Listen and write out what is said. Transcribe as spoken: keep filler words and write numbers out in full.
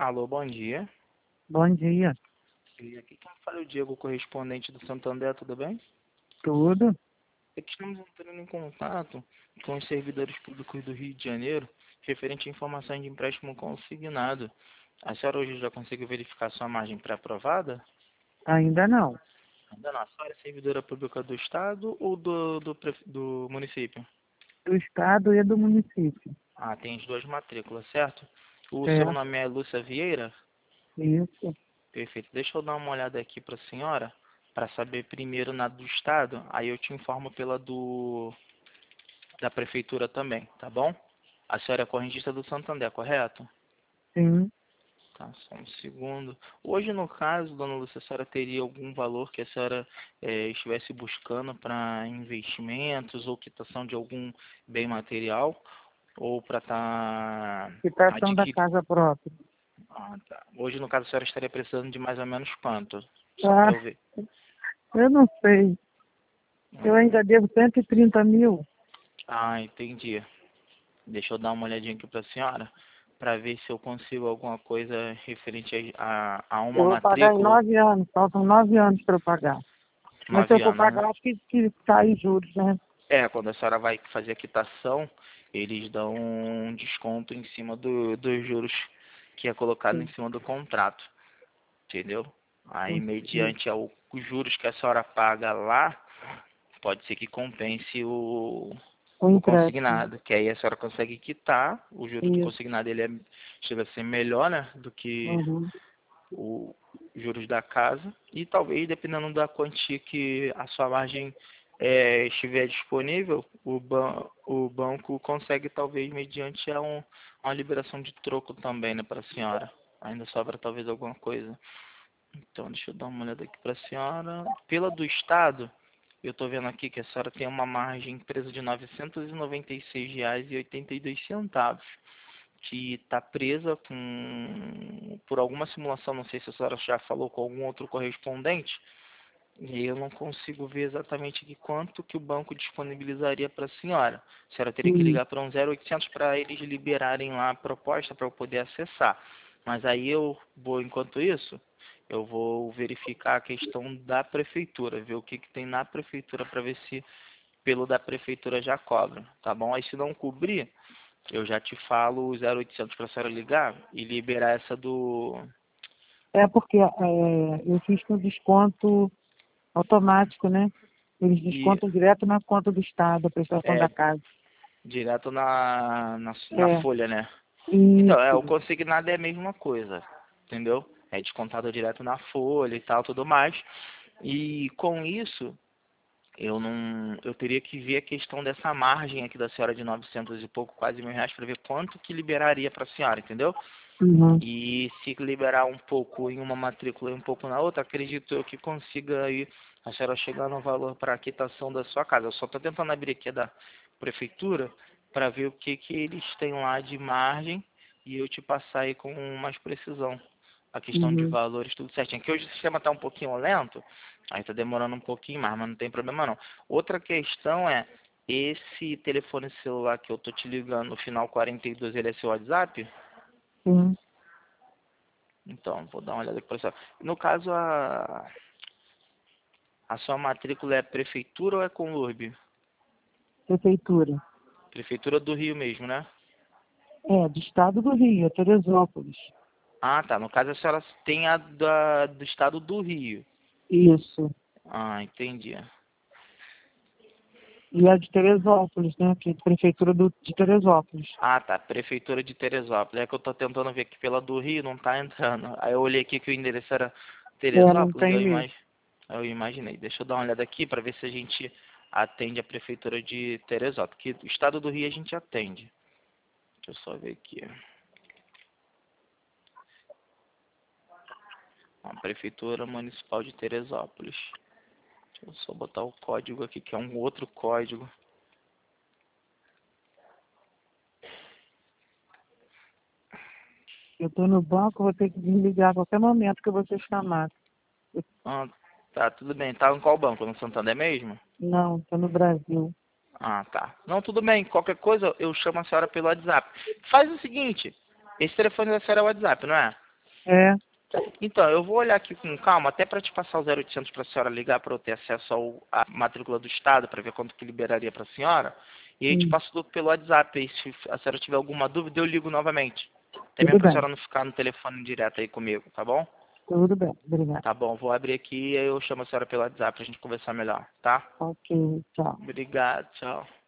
Alô, bom dia. Bom dia. E aqui quem fala é o Diego, correspondente do Santander, tudo bem? Tudo? É que estamos entrando em contato com os servidores públicos do Rio de Janeiro, referente a informações de empréstimo consignado. A senhora hoje já conseguiu verificar sua margem pré-aprovada? Ainda não. Ainda não. A senhora é servidora pública do Estado ou do, do, pref- do município? Do estado e do município. Ah, tem as duas matrículas, certo? O seu Certo. nome é Lúcia Vieira? Isso. Perfeito. Deixa eu dar uma olhada aqui para a senhora, para saber primeiro na do Estado, aí eu te informo pela do da Prefeitura também, tá bom? A senhora é correntista do Santander, correto? Sim. Tá, só um segundo. Hoje, no caso, dona Lúcia, a senhora teria algum valor que a senhora eh, estivesse buscando para investimentos ou quitação de algum bem material? Ou para estar Quitação da adquirindo? casa própria. Ah, tá. Hoje, no caso, a senhora estaria precisando de mais ou menos quanto? Só para Ah, eu ver. eu não sei. Eu ainda devo cento e trinta mil. Ah, entendi. Deixa eu dar uma olhadinha aqui para a senhora, para ver se eu consigo alguma coisa referente a, a, a Eu uma vou pagar em matrícula. nove anos. Faltam nove anos para eu pagar. Mas se eu Nove for anos, né? pagar, acho que, que cai juros, né? É, quando a senhora vai fazer a quitação, eles dão um desconto em cima do, dos juros que é colocado em Sim. cima do contrato, entendeu? Aí, Entendi. mediante ao, os juros que a senhora paga lá, pode ser que compense o, O o empréstimo. consignado, que aí a senhora consegue quitar, o juro do Isso. consignado ele é, chega a ser melhor, né, do que Uhum. o juros da casa, e talvez, dependendo da quantia que a sua margem é, estiver disponível, o, ban o banco consegue, talvez, mediante a um, uma liberação de troco também, né, para a senhora. Ainda sobra, talvez, alguma coisa. Então, deixa eu dar uma olhada aqui para a senhora. Pela do Estado, eu estou vendo aqui que a senhora tem uma margem presa de novecentos e noventa e seis reais e oitenta e dois centavos, que está presa com, por alguma simulação, não sei se a senhora já falou com algum outro correspondente, e eu não consigo ver exatamente aqui quanto que o banco disponibilizaria para a senhora. A senhora teria que Sim. ligar para um zero oitocentos para eles liberarem lá a proposta para eu poder acessar. Mas aí eu vou, enquanto isso, eu vou verificar a questão da prefeitura, ver o que, que tem na prefeitura para ver se pelo da prefeitura já cobra, tá bom? Aí se não cobrir, eu já te falo o zero oitocentos para a senhora ligar e liberar essa do... É porque é, eu fiz com desconto automático, né? Eles E descontam direto na conta do Estado, a prestação é da casa. direto na, na, na É, folha, né? Então, é, o isso. consignado é a mesma coisa, entendeu? É descontado direto na folha e tal, tudo mais. E com isso, eu não, eu teria que ver a questão dessa margem aqui da senhora de novecentos e pouco, quase mil reais, para ver quanto que liberaria para a senhora, entendeu? Uhum. E se liberar um pouco em uma matrícula e um pouco na outra, acredito eu que consiga aí a senhora chegar no valor para a quitação da sua casa. Eu só estou tentando abrir aqui a da prefeitura para ver o que, que eles têm lá de margem e eu te passar aí com mais precisão a questão de Uhum. valores, tudo certinho. Aqui hoje o sistema está um pouquinho lento, aí está demorando um pouquinho mais, mas não tem problema não. Outra questão é, esse telefone celular que eu tô te ligando, no final quarenta e dois, ele é seu WhatsApp? Sim. Então, vou dar uma olhada aqui para você. No caso, a, a sua matrícula é prefeitura ou é Conlurb? Prefeitura. Prefeitura do Rio mesmo, né? É, do Estado do Rio, é Teresópolis. Ah, tá. No caso, a senhora tem a da, do estado do Rio. Isso. Ah, entendi. E a de Teresópolis, né? Que é Prefeitura do, de Teresópolis. Ah, tá. Prefeitura de Teresópolis. É que eu tô tentando ver aqui pela do Rio, não tá entrando. Aí eu olhei aqui que o endereço era É, não Teresópolis, tem eu, mesmo. imag... eu imaginei. Deixa eu dar uma olhada aqui para ver se a gente atende a prefeitura de Teresópolis. Que o estado do Rio a gente atende. Deixa eu só ver aqui. A Prefeitura Municipal de Teresópolis. Deixa eu só botar o código aqui, que é um outro código. Eu estou no banco, vou ter que desligar a qualquer momento que eu vou ser chamado. Eu- Ah, tá, tudo bem. Tá em qual banco? No Santander mesmo? não, estou no Brasil. Ah, tá. Não, tudo bem. Qualquer coisa eu chamo a senhora pelo WhatsApp. Faz o seguinte. Esse telefone da senhora é o WhatsApp, não é? É, Então, eu vou olhar aqui com calma, até para te passar o zero oitocentos para a senhora ligar para eu ter acesso ao, à matrícula do Estado, para ver quanto que liberaria para a senhora. E aí te sim, passo tudo pelo WhatsApp. E se a senhora tiver alguma dúvida, eu ligo novamente. Até tudo mesmo para a bem, senhora não ficar no telefone direto aí comigo, tá bom? tudo bem, obrigada. Tá bom, vou abrir aqui e aí eu chamo a senhora pelo WhatsApp para a gente conversar melhor, tá? Ok, tchau. Obrigado, tchau.